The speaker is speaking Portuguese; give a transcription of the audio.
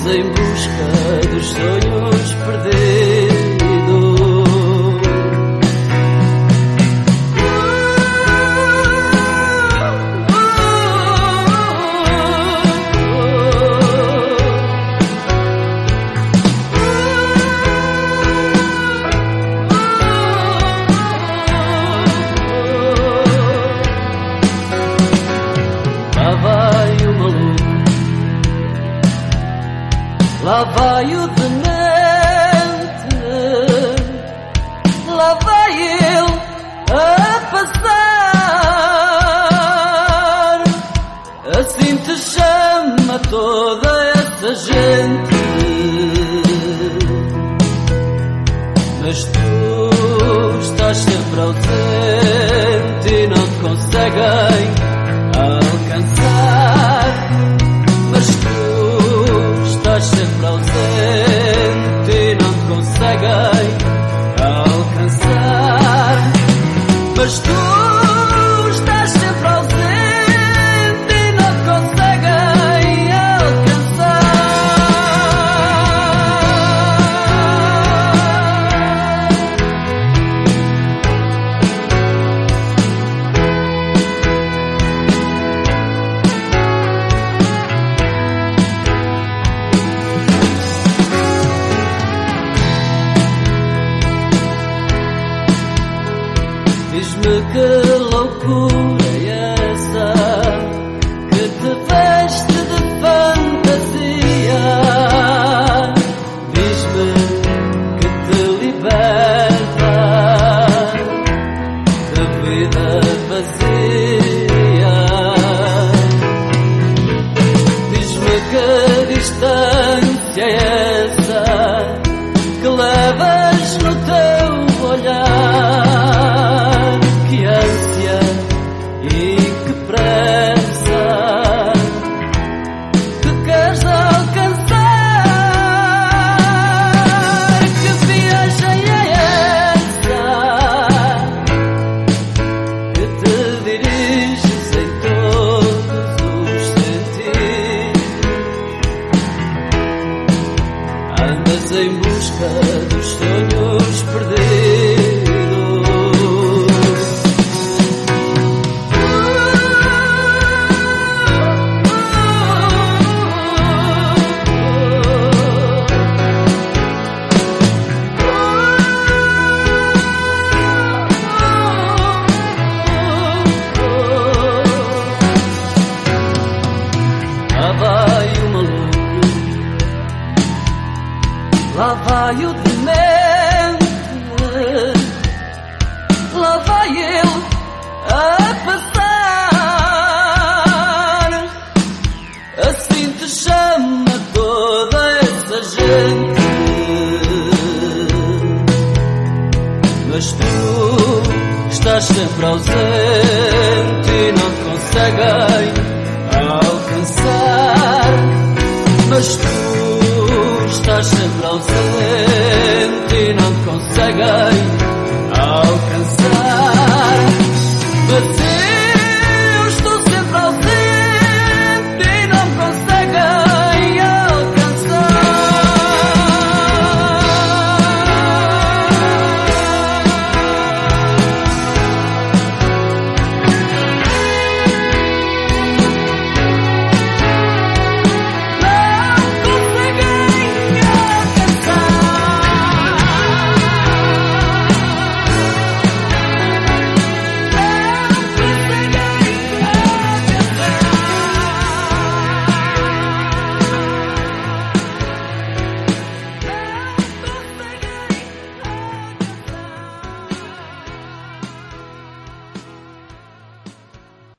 em busca dos sonhos perdidos. Lá vai o demente, lá vai ele a passar. Assim te chama toda essa gente, mas tu estás sempre ausente e não te conseguem alcançar. Mas tu estás sempre ausente e não te conseguem alcançar. Mas tu estás sempre ausente e não te conseguem alcançar. Diz-me que loucura é essa que te veste de fantasia. Diz-me que te liberta da vida vazia. Diz-me que distância é essa que levas no teu olhar. Que ânsia e que pressa que queres alcançar. Que viagem é essa que te diriges em todos os sentidos? Andas em busca dos sonhos perdidos. Lá vai o demente, lá vai ele a passar. Assim te chama toda essa gente, mas tu estás sempre ausente e não te conseguem alcançar. Mas tu estás sempre ausente